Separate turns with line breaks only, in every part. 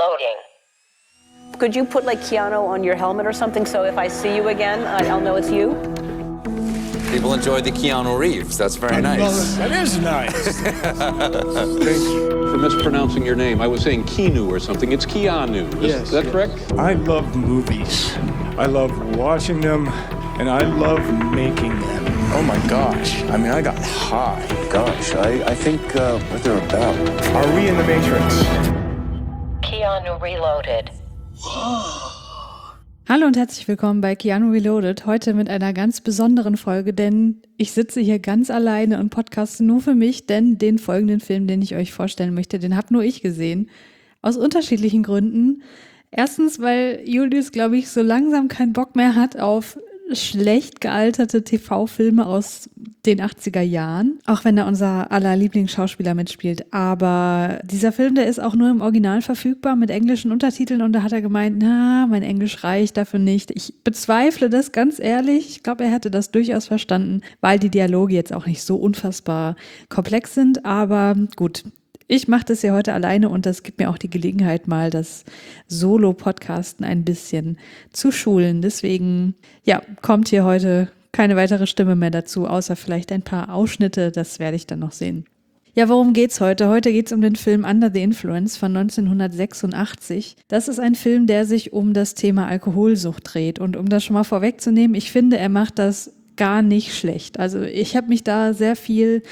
Loading. Could you put like Keanu on your helmet or something so if I see you again, I'll know it's you?
People enjoyed the Keanu Reeves. That's very nice.
Well, that is nice.
Thank you for mispronouncing your name. I was saying Keanu or something. It's Keanu. Is that correct?
I love movies. I love watching them, and I love making them. Oh my gosh. I mean, I got high.
Gosh, I think what they're about.
Are we in the Matrix?
Keanu Reloaded.
Hallo und herzlich willkommen bei Keanu Reloaded, heute mit einer ganz besonderen Folge, denn ich sitze hier ganz alleine und podcaste nur für mich, denn den folgenden Film, den ich euch vorstellen möchte, den habe nur ich gesehen, aus unterschiedlichen Gründen. Erstens, weil Julius, glaube ich, so langsam keinen Bock mehr hat auf schlecht gealterte TV-Filme aus den 80er Jahren, auch wenn da unser aller Lieblingsschauspieler mitspielt. Aber dieser Film, der ist auch nur im Original verfügbar mit englischen Untertiteln und da hat er gemeint, na, mein Englisch reicht dafür nicht. Ich bezweifle das ganz ehrlich. Ich glaube, er hätte das durchaus verstanden, weil die Dialoge jetzt auch nicht so unfassbar komplex sind. Aber gut, ich mache das ja heute alleine und das gibt mir auch die Gelegenheit, mal das Solo-Podcasten ein bisschen zu schulen. Deswegen, ja, kommt hier heute keine weitere Stimme mehr dazu, außer vielleicht ein paar Ausschnitte, das werde ich dann noch sehen. Ja, worum geht's heute? Heute geht's um den Film Under the Influence von 1986. Das ist ein Film, der sich um das Thema Alkoholsucht dreht. Und um das schon mal vorwegzunehmen, ich finde, er macht das gar nicht schlecht. Also ich habe mich da sehr viel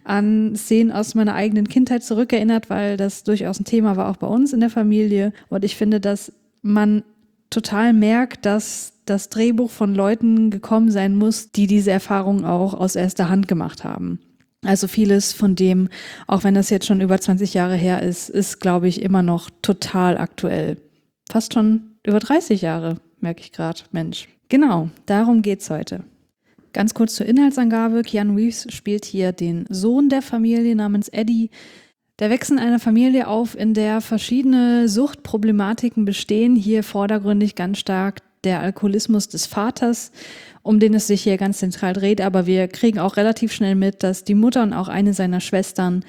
an Szenen aus meiner eigenen Kindheit zurückerinnert, weil das durchaus ein Thema war, auch bei uns in der Familie. Und ich finde, dass man total merkt, dass das Drehbuch von Leuten gekommen sein muss, die diese Erfahrung auch aus erster Hand gemacht haben. Also vieles von dem, auch wenn das jetzt schon über 20 Jahre her ist, glaube ich, immer noch total aktuell. Fast schon über 30 Jahre, merke ich gerade, Mensch. Genau, darum geht's heute. Ganz kurz zur Inhaltsangabe. Keanu Reeves spielt hier den Sohn der Familie namens Eddie. Der wächst in einer Familie auf, in der verschiedene Suchtproblematiken bestehen. Hier vordergründig ganz stark der Alkoholismus des Vaters, um den es sich hier ganz zentral dreht. Aber wir kriegen auch relativ schnell mit, dass die Mutter und auch eine seiner Schwestern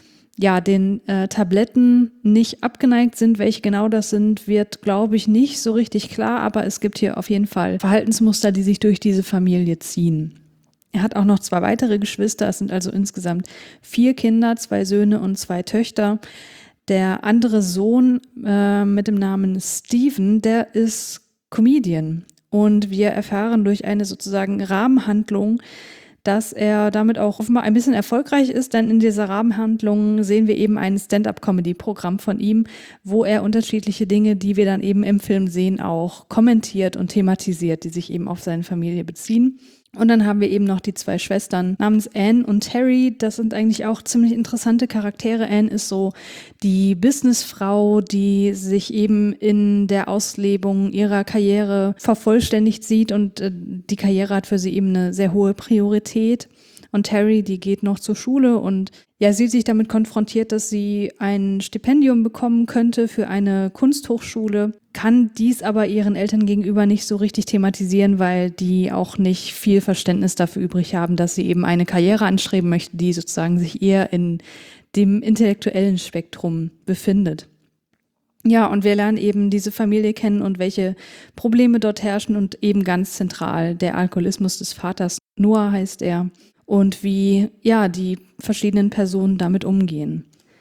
ja den Tabletten nicht abgeneigt sind. Welche genau das sind, wird, glaube ich, nicht so richtig klar. Aber es gibt hier auf jeden Fall Verhaltensmuster, die sich durch diese Familie ziehen. Er hat auch noch 2 weitere Geschwister. Es sind also insgesamt 4 Kinder, 2 Söhne und 2 Töchter. Der andere Sohn mit dem Namen Steven, der ist Comedian. Und wir erfahren durch eine sozusagen Rahmenhandlung, dass er damit auch offenbar ein bisschen erfolgreich ist, denn in dieser Rahmenhandlung sehen wir eben ein Stand-up-Comedy-Programm von ihm, wo er unterschiedliche Dinge, die wir dann eben im Film sehen, auch kommentiert und thematisiert, die sich eben auf seine Familie beziehen. Und dann haben wir eben noch die 2 Schwestern namens Anne und Terry. Das sind eigentlich auch ziemlich interessante Charaktere. Anne ist so die Businessfrau, die sich eben in der Auslebung ihrer Karriere vervollständigt sieht und die Karriere hat für sie eben eine sehr hohe Priorität. Und Terry, die geht noch zur Schule und ja, sieht sich damit konfrontiert, dass sie ein Stipendium bekommen könnte für eine Kunsthochschule, kann dies aber ihren Eltern gegenüber nicht so richtig thematisieren, weil die auch nicht viel Verständnis dafür übrig haben, dass sie eben eine Karriere anstreben möchte, die sozusagen sich eher in dem intellektuellen Spektrum befindet. Ja, und wir lernen eben diese Familie kennen und welche Probleme dort herrschen und eben ganz zentral der Alkoholismus des Vaters. Noah heißt er. Und wie ja die verschiedenen Personen damit umgehen.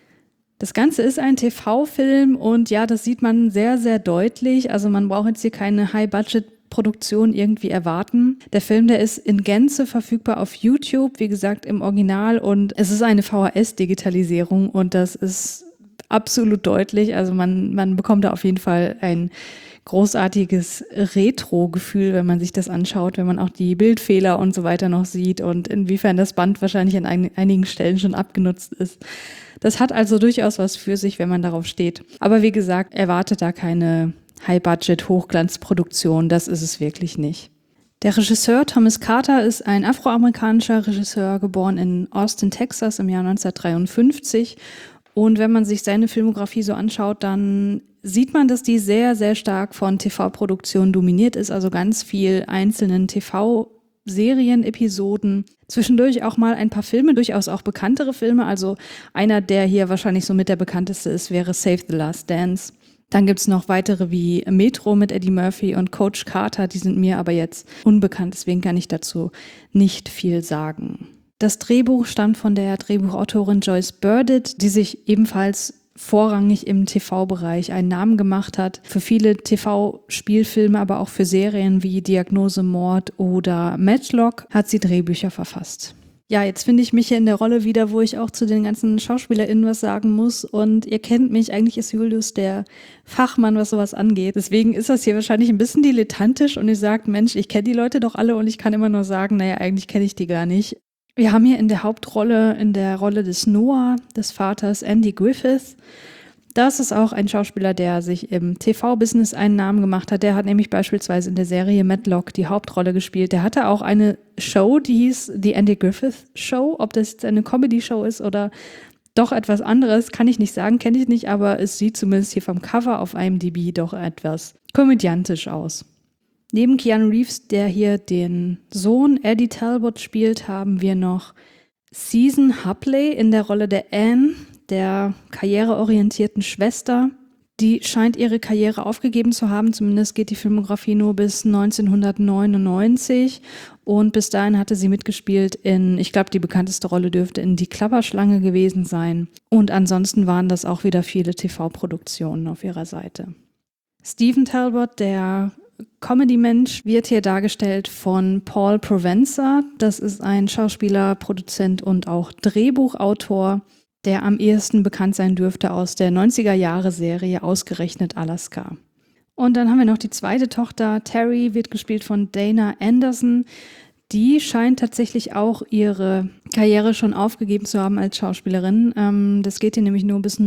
Das Ganze ist ein TV-Film und ja, das sieht man sehr, sehr deutlich. Also man braucht jetzt hier keine High-Budget-Produktion irgendwie erwarten. Der Film, der ist in Gänze verfügbar auf YouTube, wie gesagt im Original und es ist eine VHS-Digitalisierung und das ist absolut deutlich. Also man bekommt da auf jeden Fall ein großartiges Retro-Gefühl, wenn man sich das anschaut, wenn man auch die Bildfehler und so weiter noch sieht und inwiefern das Band wahrscheinlich an einigen Stellen schon abgenutzt ist. Das hat also durchaus was für sich, wenn man darauf steht. Aber wie gesagt, erwartet da keine High-Budget-Hochglanzproduktion, das ist es wirklich nicht. Der Regisseur Thomas Carter ist ein afroamerikanischer Regisseur, geboren in Austin, Texas im Jahr 1953. Und wenn man sich seine Filmografie so anschaut, dann sieht man, dass die sehr, sehr stark von TV-Produktionen dominiert ist, also ganz viel einzelnen TV-Serien, Episoden, zwischendurch auch mal ein paar Filme, durchaus auch bekanntere Filme, also einer, der hier wahrscheinlich so mit der bekannteste ist, wäre Save the Last Dance. Dann gibt es noch weitere wie Metro mit Eddie Murphy und Coach Carter, die sind mir aber jetzt unbekannt, deswegen kann ich dazu nicht viel sagen. Das Drehbuch stammt von der Drehbuchautorin Joyce Burdett, die sich ebenfalls vorrangig im TV-Bereich einen Namen gemacht hat. Für viele TV-Spielfilme, aber auch für Serien wie Diagnose Mord oder Matchlock hat sie Drehbücher verfasst. Ja, jetzt finde ich mich hier in der Rolle wieder, wo ich auch zu den ganzen SchauspielerInnen was sagen muss. Und ihr kennt mich, eigentlich ist Julius der Fachmann, was sowas angeht. Deswegen ist das hier wahrscheinlich ein bisschen dilettantisch und ihr sagt, Mensch, ich kenne die Leute doch alle und ich kann immer nur sagen, naja, eigentlich kenne ich die gar nicht. Wir haben hier in der Hauptrolle, in der Rolle des Noah, des Vaters, Andy Griffith. Das ist auch ein Schauspieler, der sich im TV-Business einen Namen gemacht hat. Der hat nämlich beispielsweise in der Serie Matlock die Hauptrolle gespielt. Der hatte auch eine Show, die hieß The Andy Griffith Show. Ob das jetzt eine Comedy-Show ist oder doch etwas anderes, kann ich nicht sagen, kenne ich nicht, aber es sieht zumindest hier vom Cover auf IMDb doch etwas komödiantisch aus. Neben Keanu Reeves, der hier den Sohn Eddie Talbot spielt, haben wir noch Susan Hubley in der Rolle der Anne, der karriereorientierten Schwester. Die scheint ihre Karriere aufgegeben zu haben, zumindest geht die Filmografie nur bis 1999 und bis dahin hatte sie mitgespielt in, ich glaube, die bekannteste Rolle dürfte in Die Klapperschlange gewesen sein und ansonsten waren das auch wieder viele TV-Produktionen auf ihrer Seite. Stephen Talbot, der Comedy-Mensch, wird hier dargestellt von Paul Provenza. Das ist ein Schauspieler, Produzent und auch Drehbuchautor, der am ehesten bekannt sein dürfte aus der 90er-Jahre-Serie Ausgerechnet Alaska. Und dann haben wir noch die zweite Tochter, Terry, wird gespielt von Dana Anderson. Die scheint tatsächlich auch ihre Karriere schon aufgegeben zu haben als Schauspielerin. Das geht hier nämlich nur bis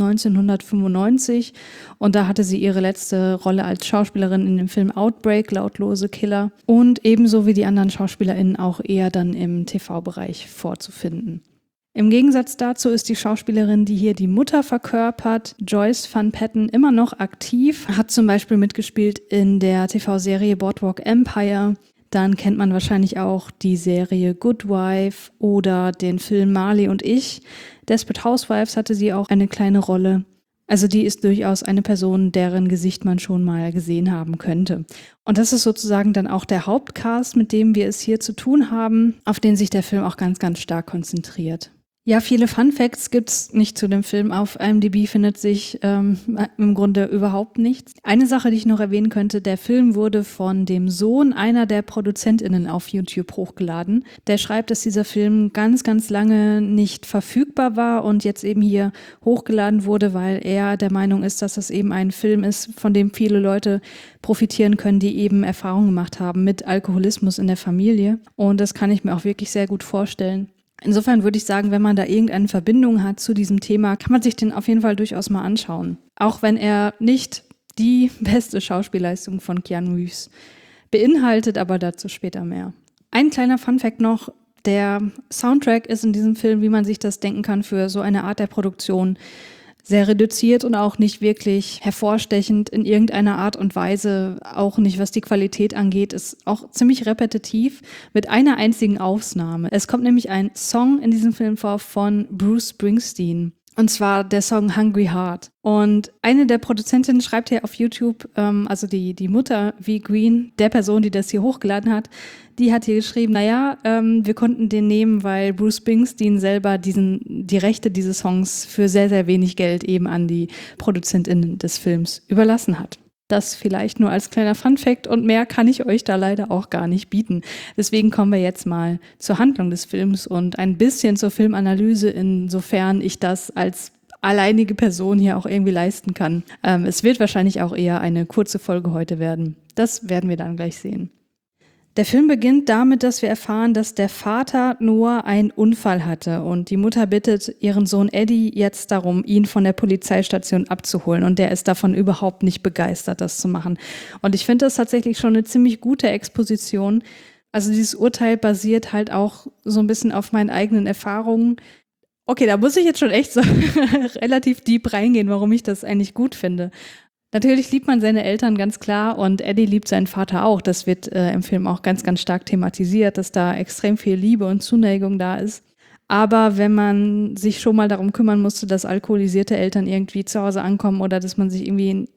1995 und da hatte sie ihre letzte Rolle als Schauspielerin in dem Film Outbreak, Lautlose Killer und ebenso wie die anderen SchauspielerInnen auch eher dann im TV-Bereich vorzufinden. Im Gegensatz dazu ist die Schauspielerin, die hier die Mutter verkörpert, Joyce Van Patten, immer noch aktiv, hat zum Beispiel mitgespielt in der TV-Serie Boardwalk Empire. Dann kennt man wahrscheinlich auch die Serie Good Wife oder den Film Marley und ich. Desperate Housewives hatte sie auch eine kleine Rolle. Also die ist durchaus eine Person, deren Gesicht man schon mal gesehen haben könnte. Und das ist sozusagen dann auch der Hauptcast, mit dem wir es hier zu tun haben, auf den sich der Film auch ganz, ganz stark konzentriert. Ja, viele Fun Facts gibt's nicht zu dem Film. Auf IMDb findet sich im Grunde überhaupt nichts. Eine Sache, die ich noch erwähnen könnte, der Film wurde von dem Sohn einer der ProduzentInnen auf YouTube hochgeladen. Der schreibt, dass dieser Film ganz, ganz lange nicht verfügbar war und jetzt eben hier hochgeladen wurde, weil er der Meinung ist, dass das eben ein Film ist, von dem viele Leute profitieren können, die eben Erfahrungen gemacht haben mit Alkoholismus in der Familie. Und das kann ich mir auch wirklich sehr gut vorstellen. Insofern würde ich sagen, wenn man da irgendeine Verbindung hat zu diesem Thema, kann man sich den auf jeden Fall durchaus mal anschauen. Auch wenn er nicht die beste Schauspielleistung von Keanu Reeves beinhaltet, aber dazu später mehr. Ein kleiner Funfact noch, der Soundtrack ist in diesem Film, wie man sich das denken kann, für so eine Art der Produktion sehr reduziert und auch nicht wirklich hervorstechend in irgendeiner Art und Weise, auch nicht was die Qualität angeht, ist auch ziemlich repetitiv mit einer einzigen Ausnahme. Es kommt nämlich ein Song in diesem Film vor von Bruce Springsteen. Und zwar der Song Hungry Heart. Und eine der Produzentinnen schreibt hier auf YouTube, also die Mutter V. Green, der Person, die das hier hochgeladen hat, die hat hier geschrieben, wir konnten den nehmen, weil Bruce Springsteen selber die Rechte dieses Songs für sehr, sehr wenig Geld eben an die ProduzentInnen des Films überlassen hat. Das vielleicht nur als kleiner Funfact und mehr kann ich euch da leider auch gar nicht bieten. Deswegen kommen wir jetzt mal zur Handlung des Films und ein bisschen zur Filmanalyse, insofern ich das als alleinige Person hier auch irgendwie leisten kann. Es wird wahrscheinlich auch eher eine kurze Folge heute werden. Das werden wir dann gleich sehen. Der Film beginnt damit, dass wir erfahren, dass der Vater Noah einen Unfall hatte und die Mutter bittet ihren Sohn Eddie jetzt darum, ihn von der Polizeistation abzuholen und der ist davon überhaupt nicht begeistert, das zu machen. Und ich finde das tatsächlich schon eine ziemlich gute Exposition. Also dieses Urteil basiert halt auch so ein bisschen auf meinen eigenen Erfahrungen. Okay, da muss ich jetzt schon echt so relativ deep reingehen, warum ich das eigentlich gut finde. Natürlich liebt man seine Eltern ganz klar und Eddie liebt seinen Vater auch. Das wird im Film auch ganz, ganz stark thematisiert, dass da extrem viel Liebe und Zuneigung da ist. Aber wenn man sich schon mal darum kümmern musste, dass alkoholisierte Eltern irgendwie zu Hause ankommen oder dass man sich irgendwie in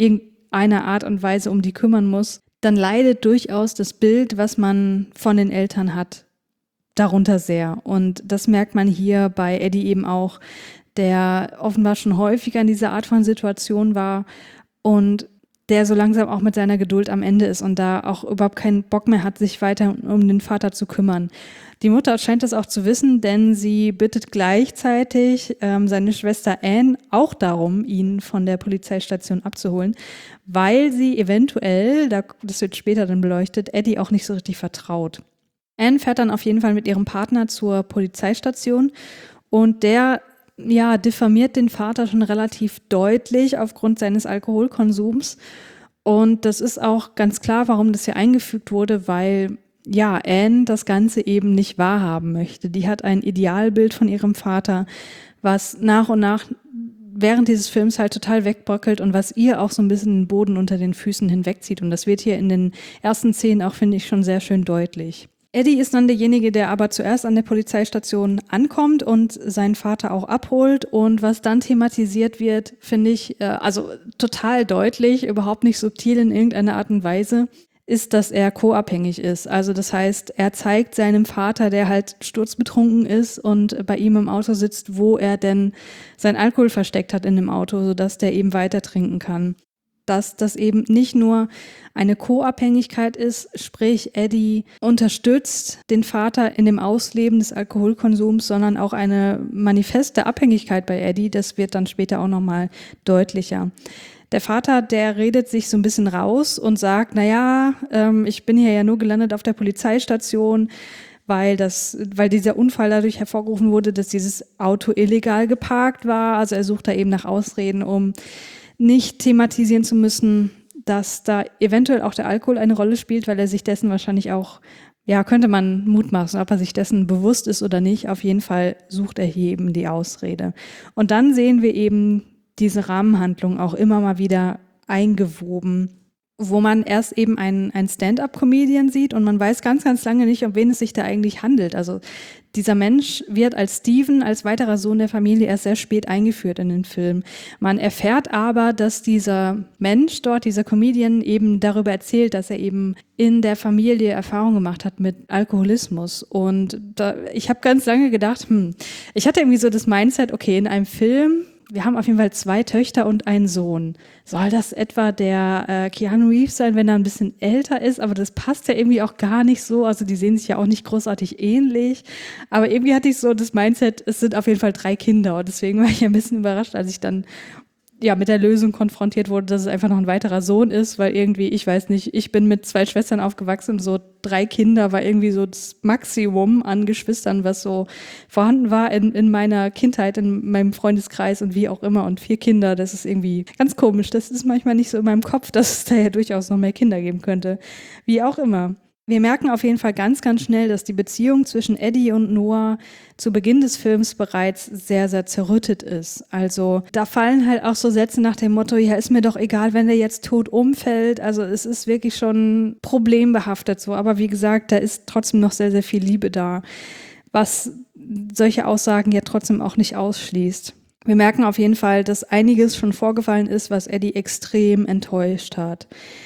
irgendeiner Art und Weise um die kümmern muss, dann leidet durchaus das Bild, was man von den Eltern hat, darunter sehr. Und das merkt man hier bei Eddie eben auch, der offenbar schon häufiger in dieser Art von Situation war und der so langsam auch mit seiner Geduld am Ende ist und da auch überhaupt keinen Bock mehr hat, sich weiter um den Vater zu kümmern. Die Mutter scheint das auch zu wissen, denn sie bittet gleichzeitig seine Schwester Anne auch darum, ihn von der Polizeistation abzuholen, weil sie eventuell, das wird später dann beleuchtet, Eddie auch nicht so richtig vertraut. Anne fährt dann auf jeden Fall mit ihrem Partner zur Polizeistation und der diffamiert den Vater schon relativ deutlich aufgrund seines Alkoholkonsums. Und das ist auch ganz klar, warum das hier eingefügt wurde, weil Anne das Ganze eben nicht wahrhaben möchte. Die hat ein Idealbild von ihrem Vater, was nach und nach während dieses Films halt total wegbröckelt und was ihr auch so ein bisschen den Boden unter den Füßen hinwegzieht. Und das wird hier in den ersten Szenen auch, finde ich, schon sehr schön deutlich. Eddie ist dann derjenige, der aber zuerst an der Polizeistation ankommt und seinen Vater auch abholt. Und was dann thematisiert wird, finde ich total deutlich, überhaupt nicht subtil in irgendeiner Art und Weise, ist, dass er co-abhängig ist. Also das heißt, er zeigt seinem Vater, der halt sturzbetrunken ist und bei ihm im Auto sitzt, wo er denn sein Alkohol versteckt hat in dem Auto, sodass der eben weiter trinken kann. Dass das eben nicht nur eine Co-Abhängigkeit ist, sprich Eddie unterstützt den Vater in dem Ausleben des Alkoholkonsums, sondern auch eine manifeste Abhängigkeit bei Eddie, das wird dann später auch nochmal deutlicher. Der Vater, der redet sich so ein bisschen raus und sagt, ich bin hier ja nur gelandet auf der Polizeistation, weil dieser Unfall dadurch hervorgerufen wurde, dass dieses Auto illegal geparkt war. Also er sucht da eben nach Ausreden, um nicht thematisieren zu müssen, dass da eventuell auch der Alkohol eine Rolle spielt, weil er sich dessen wahrscheinlich auch, könnte man mutmaßen, ob er sich dessen bewusst ist oder nicht. Auf jeden Fall sucht er hier eben die Ausrede. Und dann sehen wir eben diese Rahmenhandlung auch immer mal wieder eingewoben, wo man erst eben einen Stand-up-Comedian sieht und man weiß ganz, ganz lange nicht, um wen es sich da eigentlich handelt. Also dieser Mensch wird als Steven, als weiterer Sohn der Familie, erst sehr spät eingeführt in den Film. Man erfährt aber, dass dieser Mensch dort, dieser Comedian, eben darüber erzählt, dass er eben in der Familie Erfahrung gemacht hat mit Alkoholismus. Und ich habe ganz lange gedacht, ich hatte irgendwie so das Mindset, okay, in einem Film, wir haben auf jeden Fall 2 Töchter und einen Sohn. Soll das etwa der Keanu Reeves sein, wenn er ein bisschen älter ist? Aber das passt ja irgendwie auch gar nicht so. Also die sehen sich ja auch nicht großartig ähnlich. Aber irgendwie hatte ich so das Mindset, es sind auf jeden Fall 3 Kinder. Und deswegen war ich ein bisschen überrascht, als ich dann mit der Lösung konfrontiert wurde, dass es einfach noch ein weiterer Sohn ist, weil irgendwie, ich weiß nicht, ich bin mit 2 Schwestern aufgewachsen und so 3 Kinder war irgendwie so das Maximum an Geschwistern, was so vorhanden war in meiner Kindheit, in meinem Freundeskreis und wie auch immer. Und 4 Kinder, das ist irgendwie ganz komisch. Das ist manchmal nicht so in meinem Kopf, dass es da ja durchaus noch mehr Kinder geben könnte. Wie auch immer. Wir merken auf jeden Fall ganz, ganz schnell, dass die Beziehung zwischen Eddie und Noah zu Beginn des Films bereits sehr, sehr zerrüttet ist. Also da fallen halt auch so Sätze nach dem Motto, ja, ist mir doch egal, wenn der jetzt tot umfällt. Also es ist wirklich schon problembehaftet so. Aber wie gesagt, da ist trotzdem noch sehr, sehr viel Liebe da, was solche Aussagen ja trotzdem auch nicht ausschließt. Wir merken auf jeden Fall, dass einiges schon vorgefallen ist, was Eddie extrem enttäuscht hat.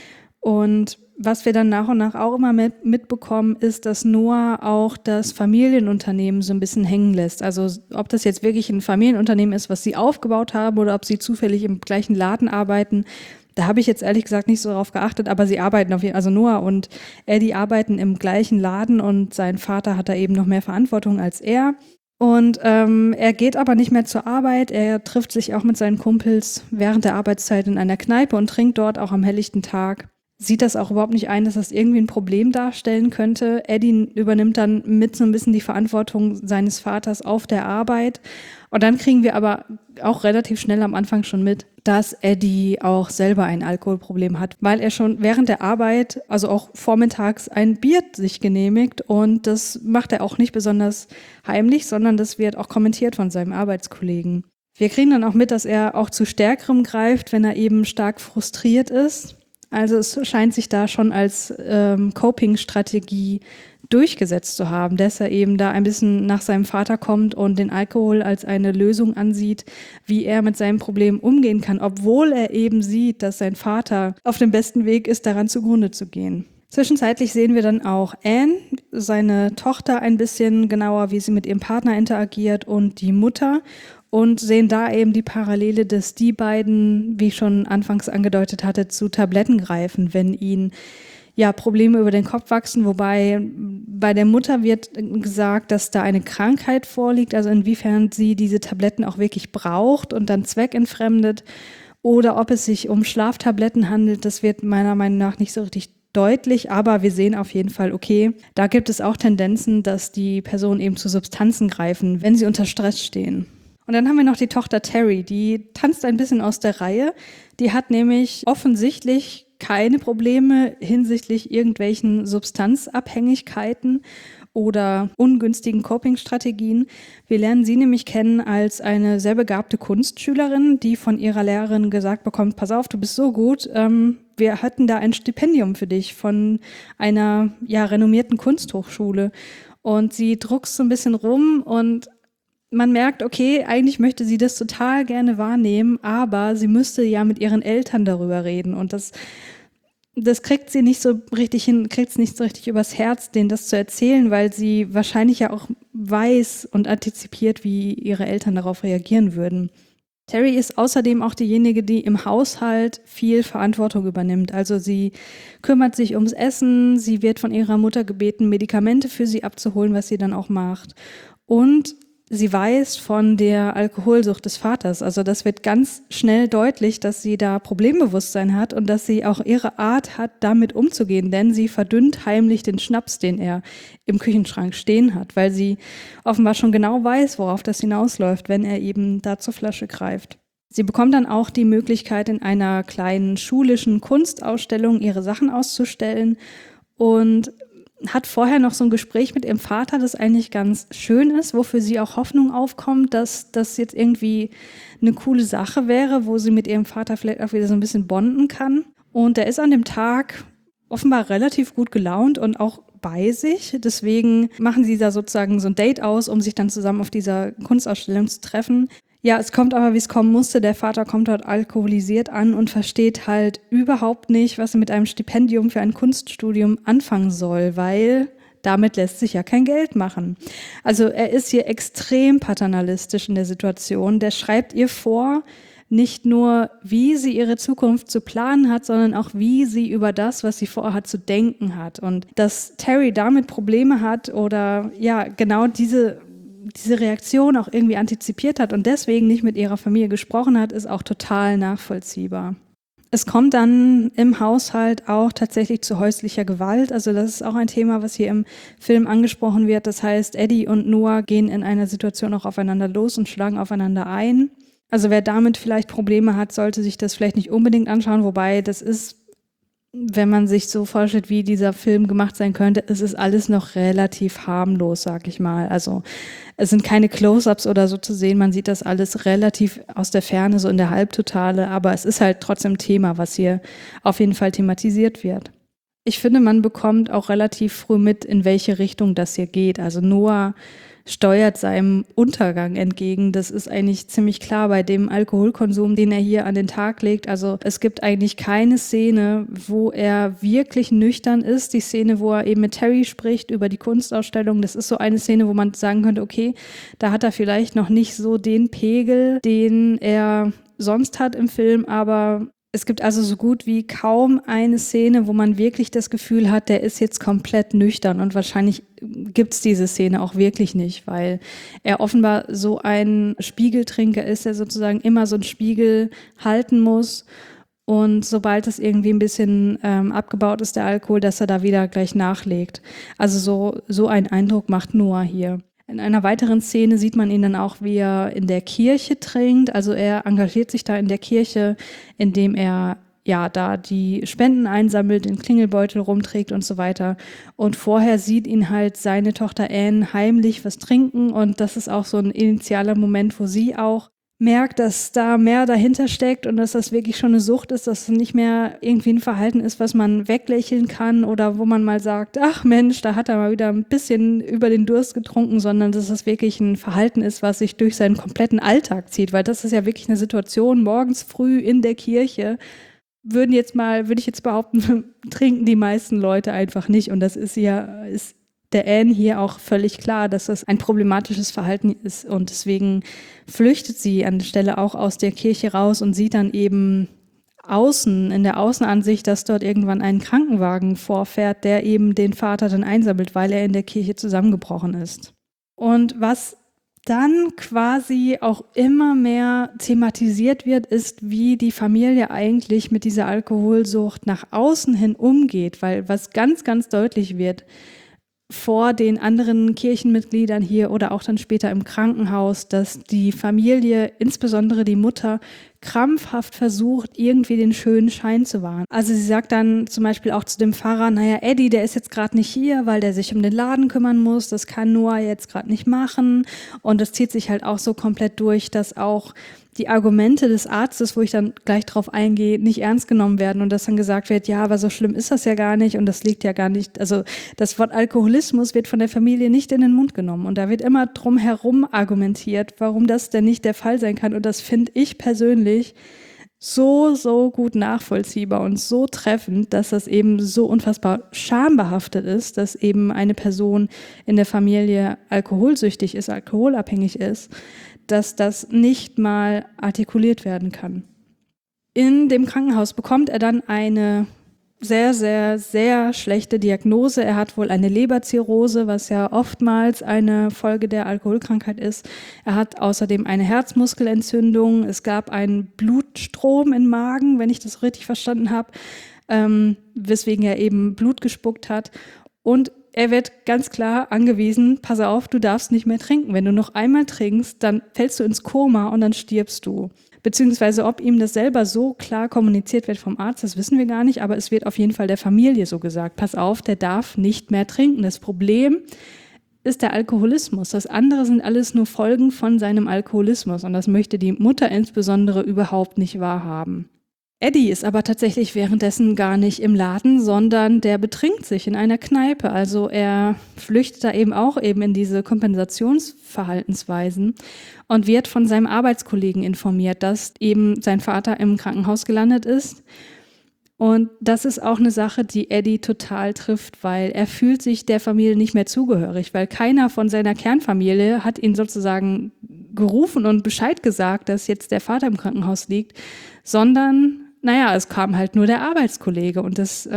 Und was wir dann nach und nach auch immer mitbekommen, ist, dass Noah auch das Familienunternehmen so ein bisschen hängen lässt. Also ob das jetzt wirklich ein Familienunternehmen ist, was sie aufgebaut haben oder ob sie zufällig im gleichen Laden arbeiten, da habe ich jetzt ehrlich gesagt nicht so drauf geachtet, aber sie arbeiten auf jeden Fall, also Noah und Eddie arbeiten im gleichen Laden und sein Vater hat da eben noch mehr Verantwortung als er. Und er geht aber nicht mehr zur Arbeit, er trifft sich auch mit seinen Kumpels während der Arbeitszeit in einer Kneipe und trinkt dort auch am helllichten Tag. Sieht das auch überhaupt nicht ein, dass das irgendwie ein Problem darstellen könnte. Eddie übernimmt dann mit so ein bisschen die Verantwortung seines Vaters auf der Arbeit. Und dann kriegen wir aber auch relativ schnell am Anfang schon mit, dass Eddie auch selber ein Alkoholproblem hat, weil er schon während der Arbeit, also auch vormittags, ein Bier sich genehmigt. Und das macht er auch nicht besonders heimlich, sondern das wird auch kommentiert von seinem Arbeitskollegen. Wir kriegen dann auch mit, dass er auch zu Stärkerem greift, wenn er eben stark frustriert ist. Also es scheint sich da schon als Coping-Strategie durchgesetzt zu haben, dass er eben da ein bisschen nach seinem Vater kommt und den Alkohol als eine Lösung ansieht, wie er mit seinem Problem umgehen kann, obwohl er eben sieht, dass sein Vater auf dem besten Weg ist, daran zugrunde zu gehen. Zwischenzeitlich sehen wir dann auch Anne, seine Tochter, ein bisschen genauer, wie sie mit ihrem Partner interagiert und die Mutter und sehen da eben die Parallele, dass die beiden, wie ich schon anfangs angedeutet hatte, zu Tabletten greifen, wenn ihnen Probleme über den Kopf wachsen, wobei bei der Mutter wird gesagt, dass da eine Krankheit vorliegt, also inwiefern sie diese Tabletten auch wirklich braucht und dann zweckentfremdet oder ob es sich um Schlaftabletten handelt, das wird meiner Meinung nach nicht so richtig deutlich, aber wir sehen auf jeden Fall, okay, da gibt es auch Tendenzen, dass die Personen eben zu Substanzen greifen, wenn sie unter Stress stehen. Und dann haben wir noch die Tochter Terry, die tanzt ein bisschen aus der Reihe. Die hat nämlich offensichtlich keine Probleme hinsichtlich irgendwelchen Substanzabhängigkeiten oder ungünstigen Coping-Strategien. Wir lernen sie nämlich kennen als eine sehr begabte Kunstschülerin, die von ihrer Lehrerin gesagt bekommt, pass auf, du bist so gut, wir hatten da ein Stipendium für dich von einer renommierten Kunsthochschule. Und sie druckst so ein bisschen rum und man merkt, okay, eigentlich möchte sie das total gerne wahrnehmen, aber sie müsste ja mit ihren Eltern darüber reden und das kriegt sie nicht so richtig hin, kriegt es nicht so richtig übers Herz, denen das zu erzählen, weil sie wahrscheinlich ja auch weiß und antizipiert, wie ihre Eltern darauf reagieren würden. Terry ist außerdem auch diejenige, die im Haushalt viel Verantwortung übernimmt. Also sie kümmert sich ums Essen, sie wird von ihrer Mutter gebeten, Medikamente für sie abzuholen, was sie dann auch macht. Und sie weiß von der Alkoholsucht des Vaters. Also das wird ganz schnell deutlich, dass sie da Problembewusstsein hat und dass sie auch ihre Art hat, damit umzugehen. Denn sie verdünnt heimlich den Schnaps, den er im Küchenschrank stehen hat, weil sie offenbar schon genau weiß, worauf das hinausläuft, wenn er eben da zur Flasche greift. Sie bekommt dann auch die Möglichkeit, in einer kleinen schulischen Kunstausstellung ihre Sachen auszustellen und hat vorher noch so ein Gespräch mit ihrem Vater, das eigentlich ganz schön ist, wofür sie auch Hoffnung aufkommt, dass das jetzt irgendwie eine coole Sache wäre, wo sie mit ihrem Vater vielleicht auch wieder so ein bisschen bonden kann. Und er ist an dem Tag offenbar relativ gut gelaunt und auch bei sich. Deswegen machen sie da sozusagen so ein Date aus, um sich dann zusammen auf dieser Kunstausstellung zu treffen. Ja, es kommt aber, wie es kommen musste. Der Vater kommt dort alkoholisiert an und versteht halt überhaupt nicht, was er mit einem Stipendium für ein Kunststudium anfangen soll, weil damit lässt sich ja kein Geld machen. Also er ist hier extrem paternalistisch in der Situation. Der schreibt ihr vor, nicht nur, wie sie ihre Zukunft zu planen hat, sondern auch, wie sie über das, was sie vorhat, zu denken hat. Und dass Terry damit Probleme hat oder genau diese Reaktion auch irgendwie antizipiert hat und deswegen nicht mit ihrer Familie gesprochen hat, ist auch total nachvollziehbar. Es kommt dann im Haushalt auch tatsächlich zu häuslicher Gewalt. Also das ist auch ein Thema, was hier im Film angesprochen wird. Das heißt, Eddie und Noah gehen in einer Situation auch aufeinander los und schlagen aufeinander ein. Also wer damit vielleicht Probleme hat, sollte sich das vielleicht nicht unbedingt anschauen, wobei das ist, wenn man sich so vorstellt, wie dieser Film gemacht sein könnte, es ist alles noch relativ harmlos, sag ich mal. Also es sind keine Close-ups oder so zu sehen, man sieht das alles relativ aus der Ferne, so in der Halbtotale, aber es ist halt trotzdem Thema, was hier auf jeden Fall thematisiert wird. Ich finde, man bekommt auch relativ früh mit, in welche Richtung das hier geht. Also Noah steuert seinem Untergang entgegen. Das ist eigentlich ziemlich klar bei dem Alkoholkonsum, den er hier an den Tag legt. Also es gibt eigentlich keine Szene, wo er wirklich nüchtern ist. Die Szene, wo er eben mit Terry spricht über die Kunstausstellung, das ist so eine Szene, wo man sagen könnte, okay, da hat er vielleicht noch nicht so den Pegel, den er sonst hat im Film, aber es gibt also so gut wie kaum eine Szene, wo man wirklich das Gefühl hat, der ist jetzt komplett nüchtern und wahrscheinlich gibt's diese Szene auch wirklich nicht, weil er offenbar so ein Spiegeltrinker ist, der sozusagen immer so einen Spiegel halten muss und sobald es irgendwie ein bisschen abgebaut ist, der Alkohol, dass er da wieder gleich nachlegt. Also so einen Eindruck macht Noah hier. In einer weiteren Szene sieht man ihn dann auch, wie er in der Kirche trinkt. Also er engagiert sich da in der Kirche, indem er da die Spenden einsammelt, den Klingelbeutel rumträgt und so weiter. Und vorher sieht ihn halt seine Tochter Anne heimlich was trinken und das ist auch so ein initialer Moment, wo sie auch merkt, dass da mehr dahinter steckt und dass das wirklich schon eine Sucht ist, dass es nicht mehr irgendwie ein Verhalten ist, was man weglächeln kann oder wo man mal sagt, ach Mensch, da hat er mal wieder ein bisschen über den Durst getrunken, sondern dass es wirklich ein Verhalten ist, was sich durch seinen kompletten Alltag zieht, weil das ist ja wirklich eine Situation, morgens früh in der Kirche, würde ich jetzt behaupten, trinken die meisten Leute einfach nicht und das ist der Anne hier auch völlig klar, dass das ein problematisches Verhalten ist und deswegen flüchtet sie an der Stelle auch aus der Kirche raus und sieht dann eben in der Außenansicht, dass dort irgendwann ein Krankenwagen vorfährt, der eben den Vater dann einsammelt, weil er in der Kirche zusammengebrochen ist. Und was dann quasi auch immer mehr thematisiert wird, ist, wie die Familie eigentlich mit dieser Alkoholsucht nach außen hin umgeht, weil was ganz, ganz deutlich wird, vor den anderen Kirchenmitgliedern hier oder auch dann später im Krankenhaus, dass die Familie, insbesondere die Mutter, krampfhaft versucht, irgendwie den schönen Schein zu wahren. Also sie sagt dann zum Beispiel auch zu dem Pfarrer, naja, Eddie, der ist jetzt gerade nicht hier, weil der sich um den Laden kümmern muss, das kann Noah jetzt gerade nicht machen und das zieht sich halt auch so komplett durch, dass auch die Argumente des Arztes, wo ich dann gleich drauf eingehe, nicht ernst genommen werden und dass dann gesagt wird, ja, aber so schlimm ist das ja gar nicht und das liegt ja gar nicht, also das Wort Alkoholismus wird von der Familie nicht in den Mund genommen und da wird immer drum herum argumentiert, warum das denn nicht der Fall sein kann und das finde ich persönlich so gut nachvollziehbar und so treffend, dass das eben so unfassbar schambehaftet ist, dass eben eine Person in der Familie alkoholsüchtig ist, alkoholabhängig ist, dass das nicht mal artikuliert werden kann. In dem Krankenhaus bekommt er dann eine sehr, sehr, sehr schlechte Diagnose. Er hat wohl eine Leberzirrhose, was ja oftmals eine Folge der Alkoholkrankheit ist. Er hat außerdem eine Herzmuskelentzündung. Es gab einen Blutstrom im Magen, wenn ich das richtig verstanden habe, weswegen er eben Blut gespuckt hat. Und er wird ganz klar angewiesen, pass auf, du darfst nicht mehr trinken. Wenn du noch einmal trinkst, dann fällst du ins Koma und dann stirbst du. Beziehungsweise ob ihm das selber so klar kommuniziert wird vom Arzt, das wissen wir gar nicht, aber es wird auf jeden Fall der Familie so gesagt. Pass auf, der darf nicht mehr trinken. Das Problem ist der Alkoholismus. Das andere sind alles nur Folgen von seinem Alkoholismus und das möchte die Mutter insbesondere überhaupt nicht wahrhaben. Eddie ist aber tatsächlich währenddessen gar nicht im Laden, sondern der betrinkt sich in einer Kneipe. Also er flüchtet da eben in diese Kompensationsverhaltensweisen und wird von seinem Arbeitskollegen informiert, dass eben sein Vater im Krankenhaus gelandet ist. Und das ist auch eine Sache, die Eddie total trifft, weil er fühlt sich der Familie nicht mehr zugehörig, weil keiner von seiner Kernfamilie hat ihn sozusagen gerufen und Bescheid gesagt, dass jetzt der Vater im Krankenhaus liegt, sondern es kam halt nur der Arbeitskollege und das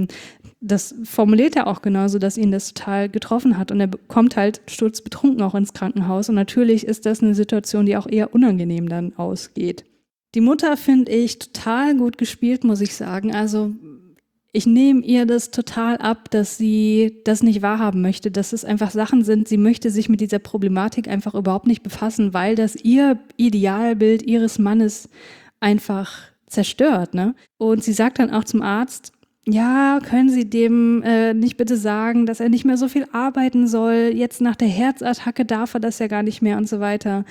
formuliert er auch genauso, dass ihn das total getroffen hat und er kommt halt sturzbetrunken auch ins Krankenhaus und natürlich ist das eine Situation, die auch eher unangenehm dann ausgeht. Die Mutter finde ich total gut gespielt, muss ich sagen, also ich nehme ihr das total ab, dass sie das nicht wahrhaben möchte, dass es einfach Sachen sind, sie möchte sich mit dieser Problematik einfach überhaupt nicht befassen, weil das ihr Idealbild ihres Mannes einfach zerstört, ne? Und sie sagt dann auch zum Arzt, ja, können Sie dem nicht bitte sagen, dass er nicht mehr so viel arbeiten soll, jetzt nach der Herzattacke darf er das ja gar nicht mehr und so weiter.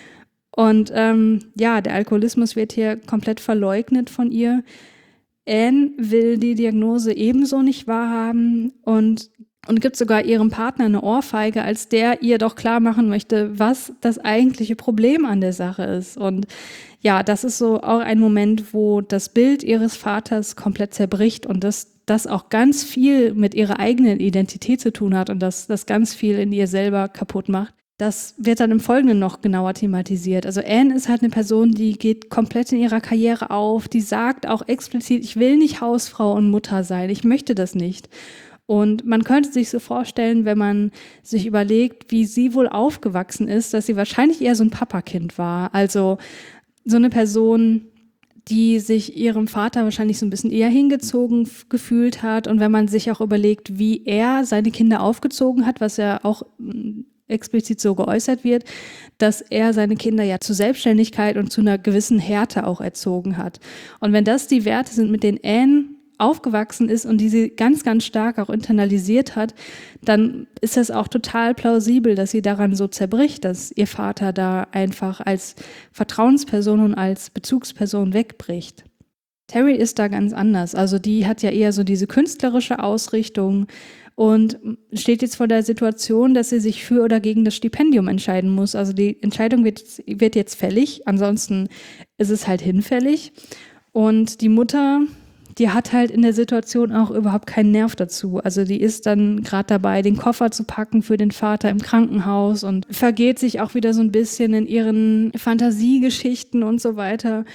Und der Alkoholismus wird hier komplett verleugnet von ihr. Anne will die Diagnose ebenso nicht wahrhaben und gibt sogar ihrem Partner eine Ohrfeige, als der ihr doch klar machen möchte, was das eigentliche Problem an der Sache ist. Und ja, das ist so auch ein Moment, wo das Bild ihres Vaters komplett zerbricht und das auch ganz viel mit ihrer eigenen Identität zu tun hat und das ganz viel in ihr selber kaputt macht. Das wird dann im Folgenden noch genauer thematisiert. Also Anne ist halt eine Person, die geht komplett in ihrer Karriere auf, die sagt auch explizit, ich will nicht Hausfrau und Mutter sein, ich möchte das nicht. Und man könnte sich so vorstellen, wenn man sich überlegt, wie sie wohl aufgewachsen ist, dass sie wahrscheinlich eher so ein Papakind war. Also so eine Person, die sich ihrem Vater wahrscheinlich so ein bisschen eher hingezogen gefühlt hat. Und wenn man sich auch überlegt, wie er seine Kinder aufgezogen hat, was ja auch explizit so geäußert wird, dass er seine Kinder ja zur Selbstständigkeit und zu einer gewissen Härte auch erzogen hat. Und wenn das die Werte sind, mit denen Anne aufgewachsen ist und die sie ganz, ganz stark auch internalisiert hat, dann ist es auch total plausibel, dass sie daran so zerbricht, dass ihr Vater da einfach als Vertrauensperson und als Bezugsperson wegbricht. Terry ist da ganz anders. Also die hat ja eher so diese künstlerische Ausrichtung und steht jetzt vor der Situation, dass sie sich für oder gegen das Stipendium entscheiden muss. Also die Entscheidung wird jetzt fällig, ansonsten ist es halt hinfällig. Und die Mutter, die hat halt in der Situation auch überhaupt keinen Nerv dazu. Also die ist dann gerade dabei, den Koffer zu packen für den Vater im Krankenhaus und vergeht sich auch wieder so ein bisschen in ihren Fantasiegeschichten und so weiter.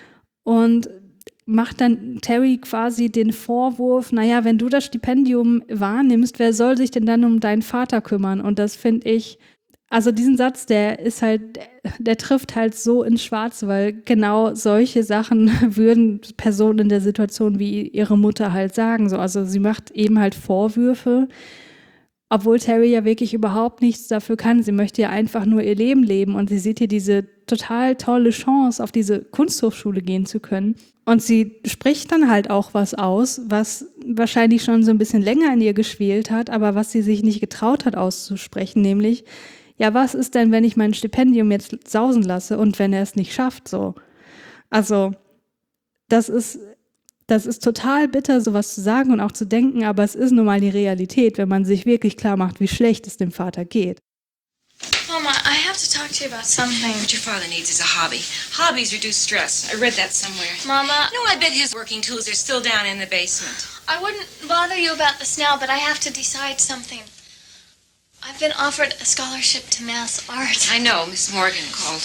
Und macht dann Terry quasi den Vorwurf, naja, wenn du das Stipendium wahrnimmst, wer soll sich denn dann um deinen Vater kümmern? Und das finde ich, also diesen Satz, der trifft halt so ins Schwarze, weil genau solche Sachen würden Personen in der Situation wie ihre Mutter halt sagen. So, also sie macht eben halt Vorwürfe, obwohl Terry ja wirklich überhaupt nichts dafür kann. Sie möchte ja einfach nur ihr Leben leben und sie sieht hier diese total tolle Chance, auf diese Kunsthochschule gehen zu können. Und sie spricht dann halt auch was aus, was wahrscheinlich schon so ein bisschen länger in ihr geschwelt hat, aber was sie sich nicht getraut hat auszusprechen, nämlich, ja, was ist denn, wenn ich mein Stipendium jetzt sausen lasse und wenn er es nicht schafft, so? Also, das ist total bitter, sowas zu sagen und auch zu denken, aber es ist nun mal die Realität, wenn man sich wirklich klar macht, wie schlecht es dem Vater geht.
Mama, I have to talk to you about something.
What your father needs is a hobby. Hobbies reduce stress. I read that somewhere.
Mama.
No, I bet his working tools are still down in the basement.
I wouldn't bother you about this now, but I have to decide something. I've been offered a scholarship to mass art.
I know, Miss Morgan called.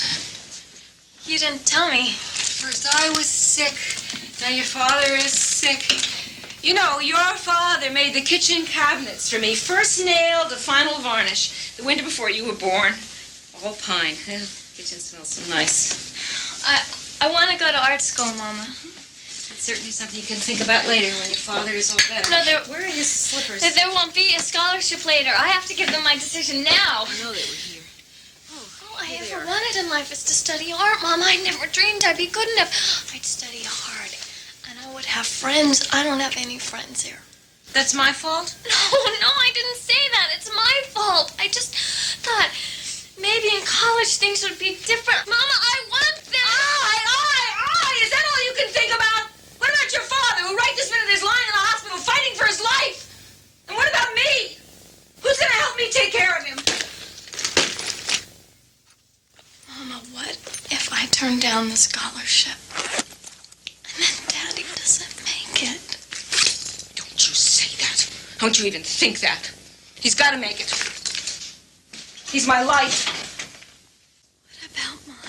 You didn't tell me.
First I was sick, now your father is sick. You know, your father made the kitchen cabinets for me. First nail to final varnish. The winter before you were born. All pine. The kitchen smells so nice.
I want to go to art school, Mama.
It's certainly something you can think about later when your father is all better.
No,
Where are his slippers?
There won't be a scholarship later. I have to give them my decision now.
I know they were here.
All I ever wanted in life is to study art, Mama. I never dreamed I'd be good enough. I'd study hard, and I would have friends. I don't have any friends here.
That's my fault?
No, I didn't say that. It's my fault. I just thought maybe in college things would be different. Mama, I want them.
Is that all you can think about? What about your father, who right this minute is lying in the hospital fighting for his life? And what about me? Who's gonna help me take care of him?
Mama, what if I turn down the scholarship? And then Daddy doesn't make it.
Don't you say that. Don't you even think that. He's gotta make it. He's my life.
What about mine?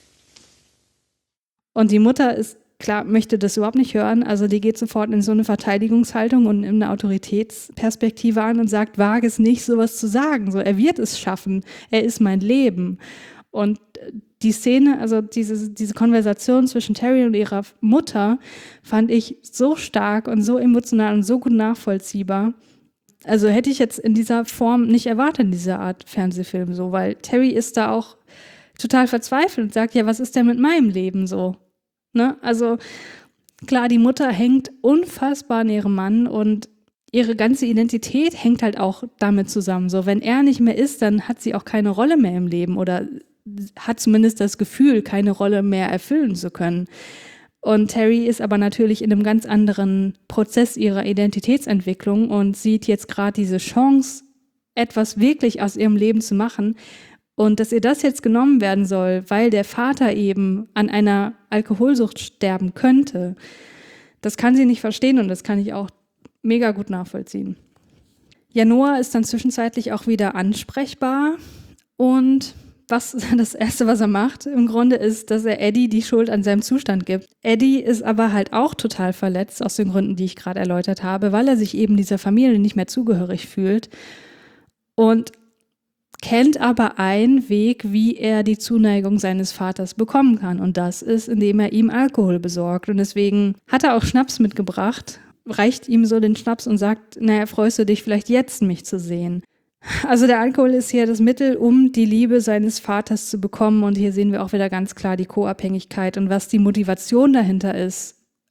Und die Mutter ist, klar, möchte das überhaupt nicht hören. Also die geht sofort in so eine Verteidigungshaltung und in eine Autoritätsperspektive an und sagt, wage es nicht, sowas zu sagen. So, er wird es schaffen. Er ist mein Leben. Und die Szene, also diese Konversation zwischen Terry und ihrer Mutter fand ich so stark und so emotional und so gut nachvollziehbar. Also hätte ich jetzt in dieser Form nicht erwartet, in dieser Art Fernsehfilm so, weil Terry ist da auch total verzweifelt und sagt, ja, was ist denn mit meinem Leben so? Ne? Also klar, die Mutter hängt unfassbar an ihrem Mann und ihre ganze Identität hängt halt auch damit zusammen. So, wenn er nicht mehr ist, dann hat sie auch keine Rolle mehr im Leben oder hat zumindest das Gefühl, keine Rolle mehr erfüllen zu können. Und Terry ist aber natürlich in einem ganz anderen Prozess ihrer Identitätsentwicklung und sieht jetzt gerade diese Chance, etwas wirklich aus ihrem Leben zu machen. Und dass ihr das jetzt genommen werden soll, weil der Vater eben an einer Alkoholsucht sterben könnte, das kann sie nicht verstehen und das kann ich auch mega gut nachvollziehen. Ja, Noah ist dann zwischenzeitlich auch wieder ansprechbar und das Erste, was er macht, im Grunde ist, dass er Eddie die Schuld an seinem Zustand gibt. Eddie ist aber halt auch total verletzt, aus den Gründen, die ich gerade erläutert habe, weil er sich eben dieser Familie nicht mehr zugehörig fühlt und kennt aber einen Weg, wie er die Zuneigung seines Vaters bekommen kann. Und das ist, indem er ihm Alkohol besorgt. Und deswegen hat er auch Schnaps mitgebracht, reicht ihm so den Schnaps und sagt, naja, freust du dich vielleicht jetzt, mich zu sehen? Also der Alkohol ist hier das Mittel, um die Liebe seines Vaters zu bekommen. Und hier sehen wir auch wieder ganz klar die Co-Abhängigkeit und was die Motivation dahinter ist,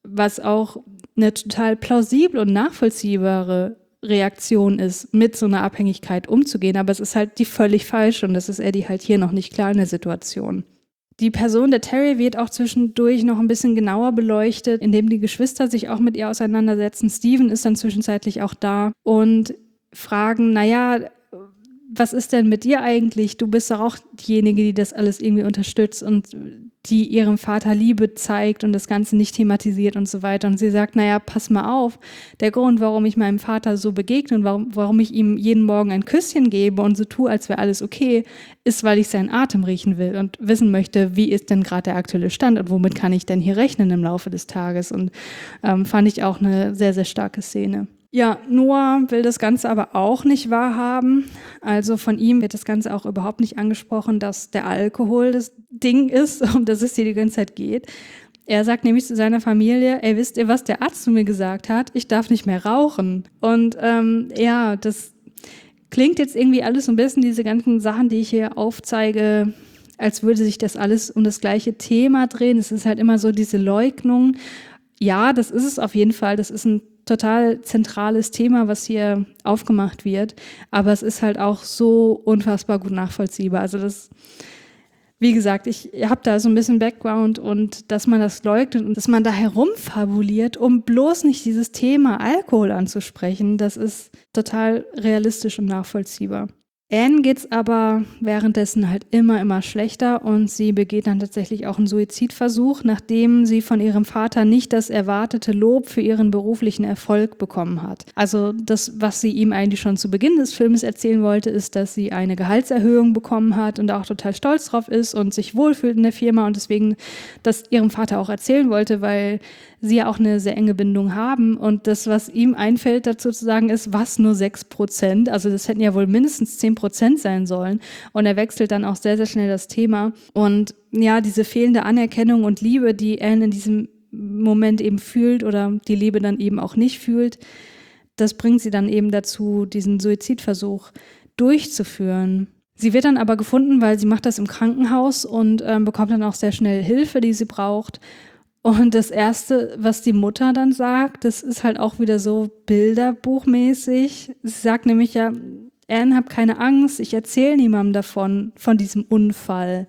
was auch eine total plausible und nachvollziehbare Reaktion ist, mit so einer Abhängigkeit umzugehen. Aber es ist halt die völlig falsche und das ist Eddie halt hier noch nicht klar in der Situation. Die Person der Terry wird auch zwischendurch noch ein bisschen genauer beleuchtet, indem die Geschwister sich auch mit ihr auseinandersetzen. Steven ist dann zwischenzeitlich auch da und fragen, naja, was ist denn mit dir eigentlich? Du bist doch auch diejenige, die das alles irgendwie unterstützt und die ihrem Vater Liebe zeigt und das Ganze nicht thematisiert und so weiter. Und sie sagt, naja, pass mal auf, der Grund, warum ich meinem Vater so begegne und warum ich ihm jeden Morgen ein Küsschen gebe und so tue, als wäre alles okay, ist, weil ich seinen Atem riechen will und wissen möchte, wie ist denn gerade der aktuelle Stand und womit kann ich denn hier rechnen im Laufe des Tages. Und fand ich auch eine sehr, sehr starke Szene. Ja, Noah will das Ganze aber auch nicht wahrhaben. Also von ihm wird das Ganze auch überhaupt nicht angesprochen, dass der Alkohol das Ding ist, um das es hier die ganze Zeit geht. Er sagt nämlich zu seiner Familie, ey, wisst ihr, was der Arzt zu mir gesagt hat? Ich darf nicht mehr rauchen. Und ja, das klingt jetzt irgendwie alles so ein bisschen, diese ganzen Sachen, die ich hier aufzeige, als würde sich das alles um das gleiche Thema drehen. Es ist halt immer so diese Leugnung. Ja, das ist es auf jeden Fall. Das ist ein total zentrales Thema, was hier aufgemacht wird. Aber es ist halt auch so unfassbar gut nachvollziehbar. Also das, wie gesagt, ich habe da so ein bisschen Background und dass man das leugnet und dass man da herumfabuliert, um bloß nicht dieses Thema Alkohol anzusprechen, das ist total realistisch und nachvollziehbar. Anne geht's aber währenddessen halt immer schlechter und sie begeht dann tatsächlich auch einen Suizidversuch, nachdem sie von ihrem Vater nicht das erwartete Lob für ihren beruflichen Erfolg bekommen hat. Also das, was sie ihm eigentlich schon zu Beginn des Films erzählen wollte, ist, dass sie eine Gehaltserhöhung bekommen hat und auch total stolz drauf ist und sich wohlfühlt in der Firma und deswegen das ihrem Vater auch erzählen wollte, weil sie ja auch eine sehr enge Bindung haben und das, was ihm einfällt dazu zu sagen ist, was nur 6%, also das hätten ja wohl mindestens 10% sein sollen und er wechselt dann auch sehr, sehr schnell das Thema und ja, diese fehlende Anerkennung und Liebe, die Anne in diesem Moment eben fühlt oder die Liebe dann eben auch nicht fühlt, das bringt sie dann eben dazu, diesen Suizidversuch durchzuführen. Sie wird dann aber gefunden, weil sie macht das im Krankenhaus und bekommt dann auch sehr schnell Hilfe, die sie braucht. Und das Erste, was die Mutter dann sagt, das ist halt auch wieder so bilderbuchmäßig. Sie sagt nämlich ja, Anne, hab keine Angst, ich erzähle niemandem von diesem Unfall.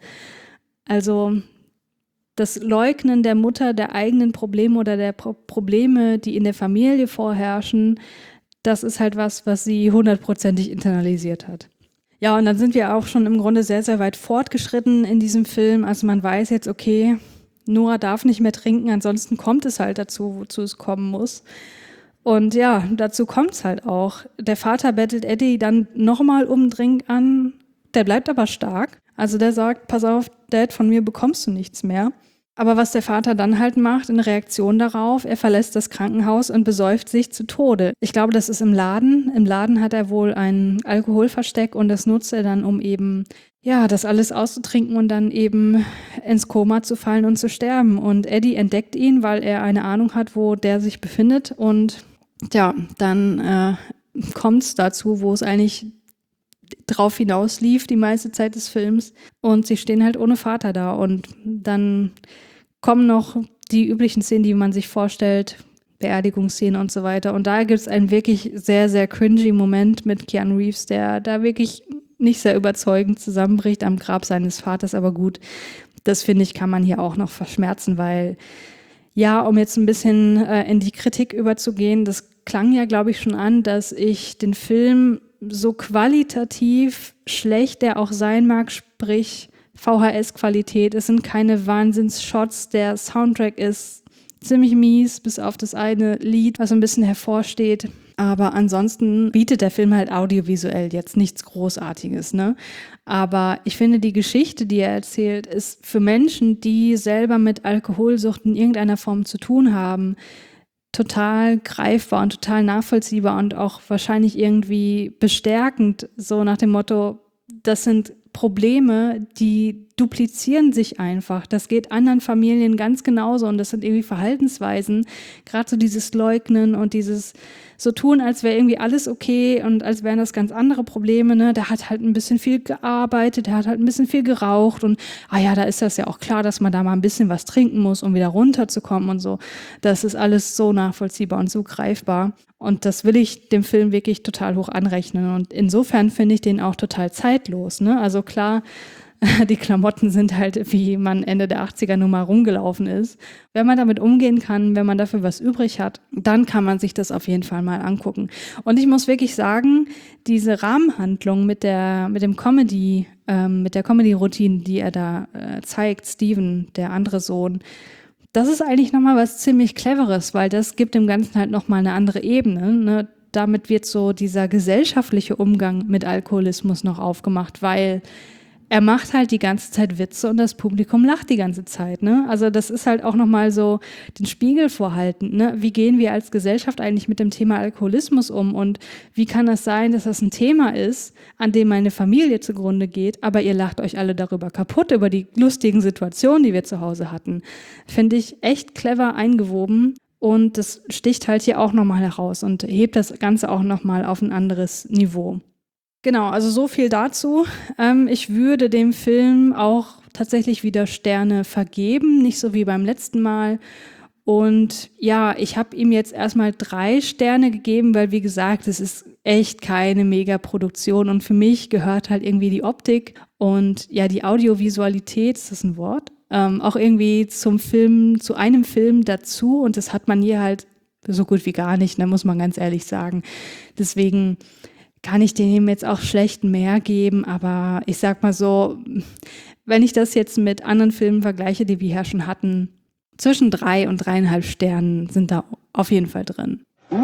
Also das Leugnen der Mutter der eigenen Probleme oder der Probleme, die in der Familie vorherrschen, das ist halt was sie 100%ig internalisiert hat. Ja, und dann sind wir auch schon im Grunde sehr, sehr weit fortgeschritten in diesem Film. Also man weiß jetzt, okay, Noah darf nicht mehr trinken, ansonsten kommt es halt dazu, wozu es kommen muss. Und ja, dazu kommt es halt auch. Der Vater bettelt Eddie dann nochmal um Drink an, der bleibt aber stark. Also der sagt, pass auf, Dad, von mir bekommst du nichts mehr. Aber was der Vater dann halt macht, in Reaktion darauf, er verlässt das Krankenhaus und besäuft sich zu Tode. Ich glaube, das ist im Laden. Im Laden hat er wohl ein Alkoholversteck und das nutzt er dann, um eben ja, das alles auszutrinken und dann eben ins Koma zu fallen und zu sterben. Und Eddie entdeckt ihn, weil er eine Ahnung hat, wo der sich befindet. Und ja, dann kommt es dazu, wo es eigentlich drauf hinaus lief, die meiste Zeit des Films. Und sie stehen halt ohne Vater da. Und dann kommen noch die üblichen Szenen, die man sich vorstellt, Beerdigungsszenen und so weiter. Und da gibt es einen wirklich sehr, sehr cringy Moment mit Keanu Reeves, der da wirklich nicht sehr überzeugend zusammenbricht am Grab seines Vaters, aber gut, das finde ich, kann man hier auch noch verschmerzen, weil ja, um jetzt ein bisschen in die Kritik überzugehen, das klang ja, glaube ich, schon an, dass ich den Film so qualitativ schlecht der auch sein mag, sprich VHS-Qualität, es sind keine Wahnsinns-Shots, der Soundtrack ist ziemlich mies, bis auf das eine Lied, was ein bisschen hervorsteht. Aber ansonsten bietet der Film halt audiovisuell jetzt nichts Großartiges, ne? Aber ich finde, die Geschichte, die er erzählt, ist für Menschen, die selber mit Alkoholsucht in irgendeiner Form zu tun haben, total greifbar und total nachvollziehbar und auch wahrscheinlich irgendwie bestärkend, so nach dem Motto, das sind Probleme, die duplizieren sich einfach. Das geht anderen Familien ganz genauso und das sind irgendwie Verhaltensweisen, gerade so dieses Leugnen und dieses so tun, als wäre irgendwie alles okay und als wären das ganz andere Probleme, ne? Der hat halt ein bisschen viel gearbeitet, der hat halt ein bisschen viel geraucht und da ist das ja auch klar, dass man da mal ein bisschen was trinken muss, um wieder runterzukommen und so. Das ist alles so nachvollziehbar und so greifbar und das will ich dem Film wirklich total hoch anrechnen und insofern finde ich den auch total zeitlos, ne? Also klar, die Klamotten sind halt, wie man Ende der 80er Nummer rumgelaufen ist. Wenn man damit umgehen kann, wenn man dafür was übrig hat, dann kann man sich das auf jeden Fall mal angucken. Und ich muss wirklich sagen, diese Rahmenhandlung mit der Comedy-Routine, die er da zeigt, Steven, der andere Sohn, das ist eigentlich nochmal was ziemlich Cleveres, weil das gibt dem Ganzen halt nochmal eine andere Ebene, ne? Damit wird so dieser gesellschaftliche Umgang mit Alkoholismus noch aufgemacht, weil er macht halt die ganze Zeit Witze und das Publikum lacht die ganze Zeit, ne? Also das ist halt auch nochmal so den Spiegel vorhalten, ne? Wie gehen wir als Gesellschaft eigentlich mit dem Thema Alkoholismus um und wie kann das sein, dass das ein Thema ist, an dem meine Familie zugrunde geht, aber ihr lacht euch alle darüber kaputt, über die lustigen Situationen, die wir zu Hause hatten. Finde ich echt clever eingewoben und das sticht halt hier auch nochmal heraus und hebt das Ganze auch nochmal auf ein anderes Niveau. Genau, also so viel dazu. Ich würde dem Film auch tatsächlich wieder Sterne vergeben, nicht so wie beim letzten Mal. Und ja, ich habe ihm jetzt erstmal 3 Sterne gegeben, weil wie gesagt, es ist echt keine Megaproduktion und für mich gehört halt irgendwie die Optik und ja, die Audiovisualität, ist das ein Wort? Auch irgendwie zu einem Film dazu und das hat man hier halt so gut wie gar nicht, ne, muss man ganz ehrlich sagen. Deswegen kann ich dem jetzt auch schlecht mehr geben, aber ich sag mal so, wenn ich das jetzt mit anderen Filmen vergleiche, die wir hier schon hatten, zwischen 3 und 3,5 Sternen sind da auf jeden Fall drin.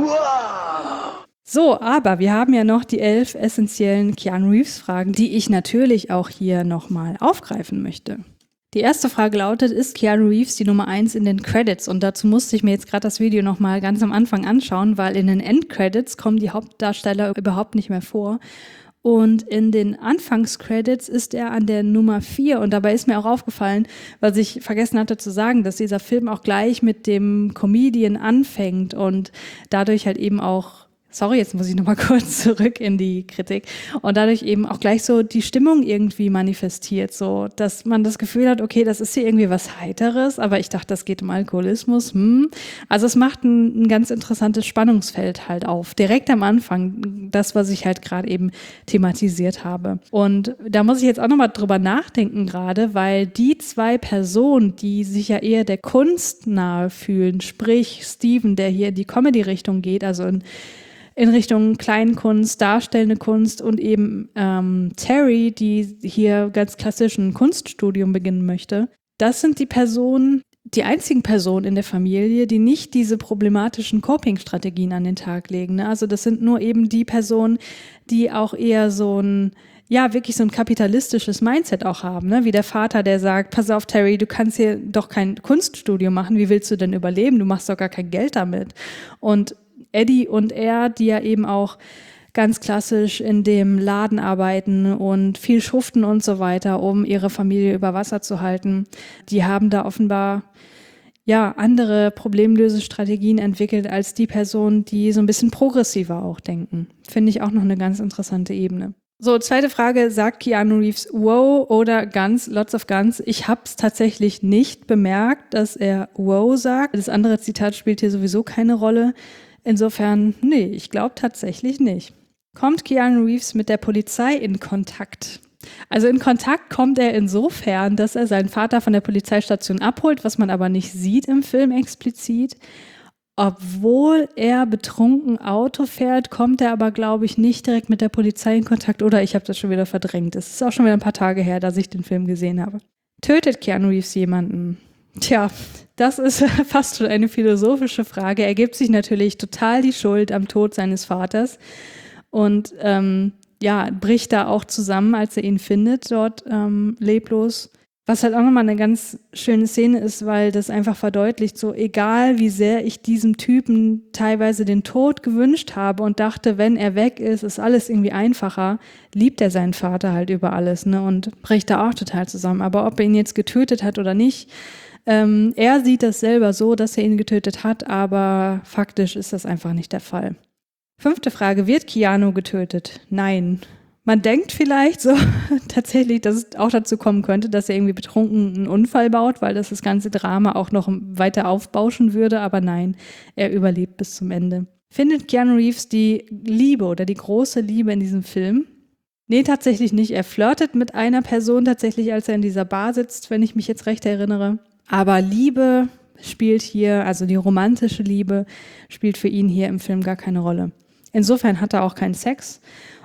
Wow. So, aber wir haben ja noch die 11 essentiellen Keanu Reeves-Fragen, die ich natürlich auch hier nochmal aufgreifen möchte. Die erste Frage lautet, ist Keanu Reeves die Nummer 1 in den Credits? Und dazu musste ich mir jetzt gerade das Video nochmal ganz am Anfang anschauen, weil in den Endcredits kommen die Hauptdarsteller überhaupt nicht mehr vor. Und in den Anfangscredits ist er an der Nummer 4. Und dabei ist mir auch aufgefallen, was ich vergessen hatte zu sagen, dass dieser Film auch gleich mit dem Comedian anfängt und dadurch halt eben auch jetzt muss ich nochmal kurz zurück in die Kritik und dadurch eben auch gleich so die Stimmung irgendwie manifestiert, so, dass man das Gefühl hat, okay, das ist hier irgendwie was Heiteres, aber ich dachte, das geht um Alkoholismus, Also es macht ein ganz interessantes Spannungsfeld halt auf, direkt am Anfang, das, was ich halt gerade eben thematisiert habe. Und da muss ich jetzt auch nochmal drüber nachdenken gerade, weil die 2 Personen, die sich ja eher der Kunst nahe fühlen, sprich Steven, der hier in die Comedy-Richtung geht, also in Richtung Kleinkunst, darstellende Kunst und eben Terry, die hier ganz klassisch ein Kunststudium beginnen möchte. Das sind die einzigen Personen in der Familie, die nicht diese problematischen Coping-Strategien an den Tag legen, ne? Also das sind nur eben die Personen, die auch eher wirklich so ein kapitalistisches Mindset auch haben, ne? Wie der Vater, der sagt, pass auf Terry, du kannst hier doch kein Kunststudium machen, wie willst du denn überleben? Du machst doch gar kein Geld damit. Und Eddie und er, die ja eben auch ganz klassisch in dem Laden arbeiten und viel schuften und so weiter, um ihre Familie über Wasser zu halten, die haben da offenbar andere Problemlösestrategien entwickelt als die Personen, die so ein bisschen progressiver auch denken. Finde ich auch noch eine ganz interessante Ebene. So, zweite Frage, sagt Keanu Reeves wow oder Guns, lots of guns? Ich habe es tatsächlich nicht bemerkt, dass er wow sagt. Das andere Zitat spielt hier sowieso keine Rolle. Insofern, nee, ich glaube tatsächlich nicht. Kommt Keanu Reeves mit der Polizei in Kontakt? Also in Kontakt kommt er insofern, dass er seinen Vater von der Polizeistation abholt, was man aber nicht sieht im Film explizit. Obwohl er betrunken Auto fährt, kommt er aber, glaube ich, nicht direkt mit der Polizei in Kontakt. Oder ich habe das schon wieder verdrängt. Es ist auch schon wieder ein paar Tage her, dass ich den Film gesehen habe. Tötet Keanu Reeves jemanden? Tja, das ist fast schon eine philosophische Frage. Er gibt sich natürlich total die Schuld am Tod seines Vaters und bricht da auch zusammen, als er ihn findet, dort leblos. Was halt auch nochmal eine ganz schöne Szene ist, weil das einfach verdeutlicht, so egal wie sehr ich diesem Typen teilweise den Tod gewünscht habe und dachte, wenn er weg ist, ist alles irgendwie einfacher, liebt er seinen Vater halt über alles, ne, und bricht da auch total zusammen. Aber ob er ihn jetzt getötet hat oder nicht, er sieht das selber so, dass er ihn getötet hat, aber faktisch ist das einfach nicht der Fall. 5. Frage, wird Keanu getötet? Nein. Man denkt vielleicht so tatsächlich, dass es auch dazu kommen könnte, dass er irgendwie betrunken einen Unfall baut, weil das ganze Drama auch noch weiter aufbauschen würde, aber nein, er überlebt bis zum Ende. Findet Keanu Reeves die Liebe oder die große Liebe in diesem Film? Nee, tatsächlich nicht. Er flirtet mit einer Person tatsächlich, als er in dieser Bar sitzt, wenn ich mich jetzt recht erinnere. Aber Liebe spielt hier, also die romantische Liebe, spielt für ihn hier im Film gar keine Rolle. Insofern hat er auch keinen Sex.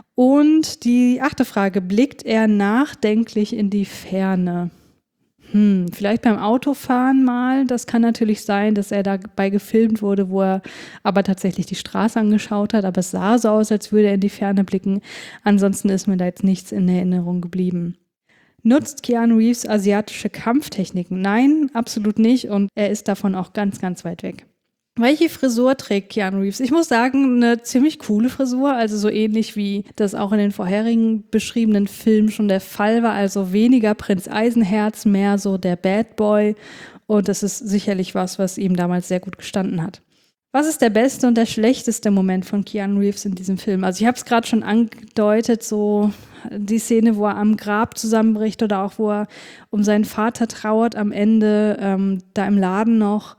Und die 8. Frage, blickt er nachdenklich in die Ferne? Vielleicht beim Autofahren mal, das kann natürlich sein, dass er dabei gefilmt wurde, wo er aber tatsächlich die Straße angeschaut hat, aber es sah so aus, als würde er in die Ferne blicken. Ansonsten ist mir da jetzt nichts in Erinnerung geblieben. Nutzt Keanu Reeves asiatische Kampftechniken? Nein, absolut nicht und er ist davon auch ganz, ganz weit weg. Welche Frisur trägt Keanu Reeves? Ich muss sagen, eine ziemlich coole Frisur, also so ähnlich wie das auch in den vorherigen beschriebenen Filmen schon der Fall war, also weniger Prinz Eisenherz, mehr so der Bad Boy und das ist sicherlich was ihm damals sehr gut gestanden hat. Was ist der beste und der schlechteste Moment von Keanu Reeves in diesem Film? Also ich habe es gerade schon angedeutet, so die Szene, wo er am Grab zusammenbricht oder auch wo er um seinen Vater trauert am Ende, da im Laden noch.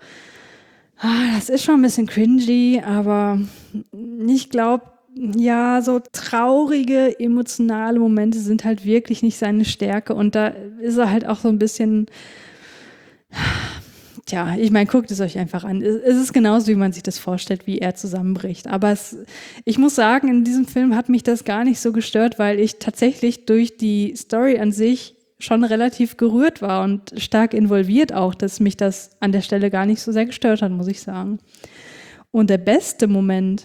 Das ist schon ein bisschen cringy, aber ich glaube, ja, so traurige, emotionale Momente sind halt wirklich nicht seine Stärke und da ist er halt auch so ein bisschen, tja, ich meine, guckt es euch einfach an. Es ist genauso, wie man sich das vorstellt, wie er zusammenbricht. Aber ich muss sagen, in diesem Film hat mich das gar nicht so gestört, weil ich tatsächlich durch die Story an sich schon relativ gerührt war und stark involviert auch, dass mich das an der Stelle gar nicht so sehr gestört hat, muss ich sagen. Und der beste Moment,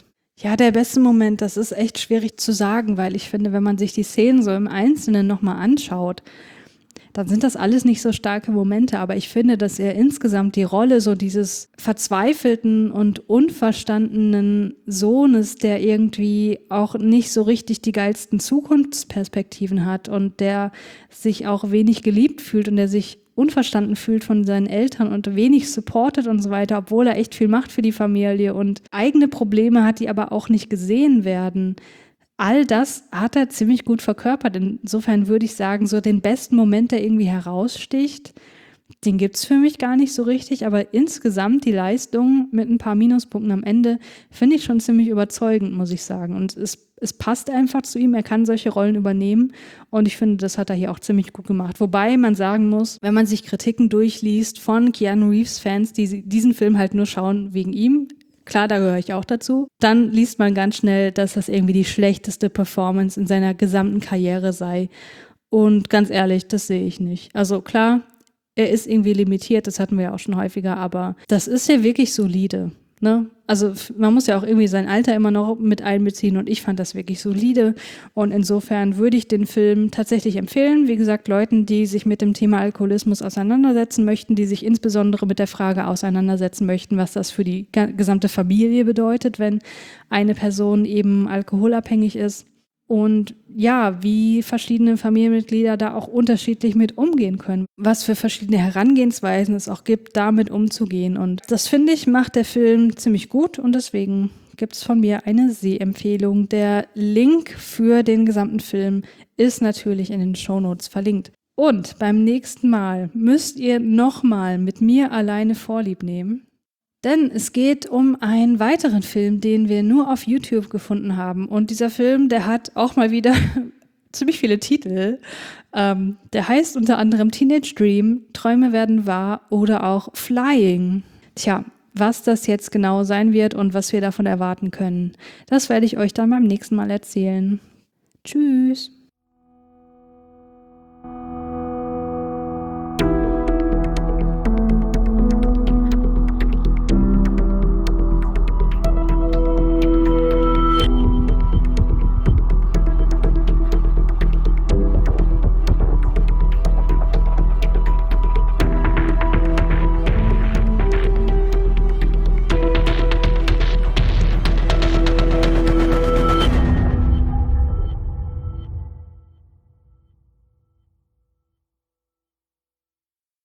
das ist echt schwierig zu sagen, weil ich finde, wenn man sich die Szenen so im Einzelnen nochmal anschaut, dann sind das alles nicht so starke Momente, aber ich finde, dass er insgesamt die Rolle so dieses verzweifelten und unverstandenen Sohnes, der irgendwie auch nicht so richtig die geilsten Zukunftsperspektiven hat und der sich auch wenig geliebt fühlt und der sich unverstanden fühlt von seinen Eltern und wenig supportet und so weiter, obwohl er echt viel macht für die Familie und eigene Probleme hat, die aber auch nicht gesehen werden. All das hat er ziemlich gut verkörpert. Insofern würde ich sagen, so den besten Moment, der irgendwie heraussticht, den gibt's für mich gar nicht so richtig. Aber insgesamt die Leistung mit ein paar Minuspunkten am Ende finde ich schon ziemlich überzeugend, muss ich sagen. Und es passt einfach zu ihm. Er kann solche Rollen übernehmen. Und ich finde, das hat er hier auch ziemlich gut gemacht. Wobei man sagen muss, wenn man sich Kritiken durchliest von Keanu Reeves-Fans, die diesen Film halt nur schauen wegen ihm, klar, da gehöre ich auch dazu. Dann liest man ganz schnell, dass das irgendwie die schlechteste Performance in seiner gesamten Karriere sei. Und ganz ehrlich, das sehe ich nicht. Also klar, er ist irgendwie limitiert, das hatten wir ja auch schon häufiger, aber das ist ja wirklich solide, ne? Also man muss ja auch irgendwie sein Alter immer noch mit einbeziehen und ich fand das wirklich solide und insofern würde ich den Film tatsächlich empfehlen. Wie gesagt, Leuten, die sich mit dem Thema Alkoholismus auseinandersetzen möchten, die sich insbesondere mit der Frage auseinandersetzen möchten, was das für die gesamte Familie bedeutet, wenn eine Person eben alkoholabhängig ist. Und ja, wie verschiedene Familienmitglieder da auch unterschiedlich mit umgehen können. Was für verschiedene Herangehensweisen es auch gibt, damit umzugehen. Und das, finde ich, macht der Film ziemlich gut und deswegen gibt es von mir eine Sehempfehlung. Der Link für den gesamten Film ist natürlich in den Shownotes verlinkt. Und beim nächsten Mal müsst ihr nochmal mit mir alleine Vorlieb nehmen. Denn es geht um einen weiteren Film, den wir nur auf YouTube gefunden haben. Und dieser Film, der hat auch mal wieder ziemlich viele Titel. Der heißt unter anderem Teenage Dream, Träume werden wahr oder auch Flying. Tja, was das jetzt genau sein wird und was wir davon erwarten können, das werde ich euch dann beim nächsten Mal erzählen. Tschüss!